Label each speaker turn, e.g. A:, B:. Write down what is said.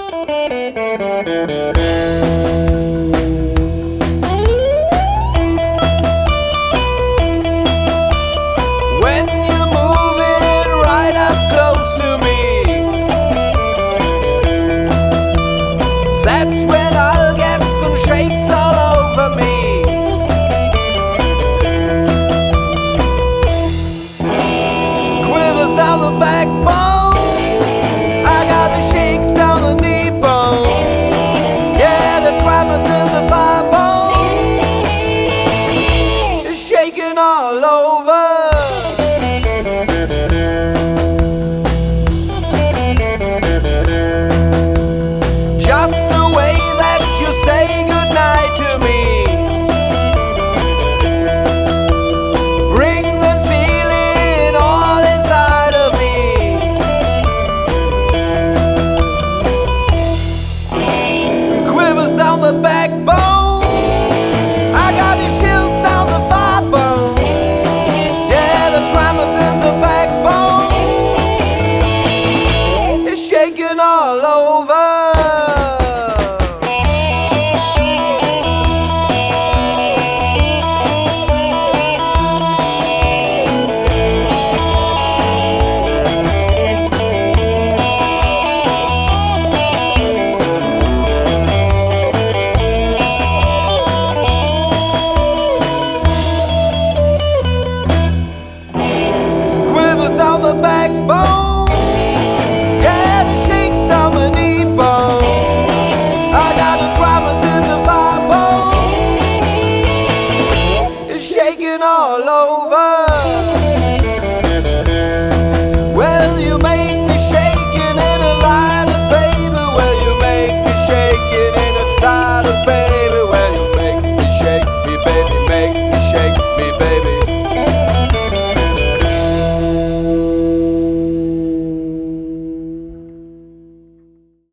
A: When you're moving right up close to me, that's when I'll get some shakes all over me. Quivers down the backbone, I got the shakes down the knee bone. Yeah, the tremors in the fire bone is shaking all over. Just the way that you say goodnight to me, bring that feeling all inside of me. Quivers down the backbone, I got the chills down the thigh bone. Yeah, the tremors in the backbone is shaking all over.